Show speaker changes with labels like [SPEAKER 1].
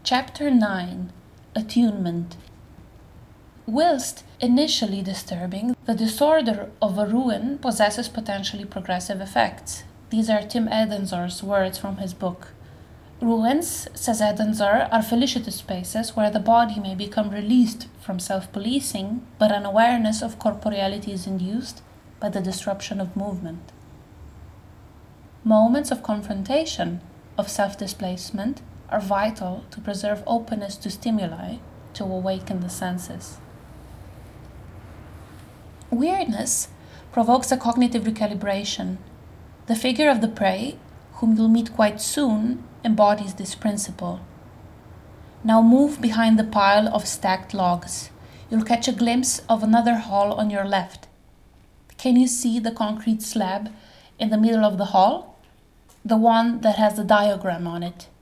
[SPEAKER 1] Chapter 9: Attunement. Whilst initially disturbing, the disorder of a ruin possesses potentially progressive effects. These are Tim Edensar's words from his book. Ruins, says Edensar, are felicitous spaces where the body may become released from self-policing, but an awareness of corporeality is induced by the disruption of movement. Moments of confrontation, of self-displacement, are vital to preserve openness to stimuli, to awaken the senses. Weirdness provokes a cognitive recalibration. The figure of the prey, whom you'll meet quite soon, embodies this principle. Now move behind the pile of stacked logs. You'll catch a glimpse of another hall on your left. Can you see the concrete slab in the middle of the hall? The one that has the diagram on it.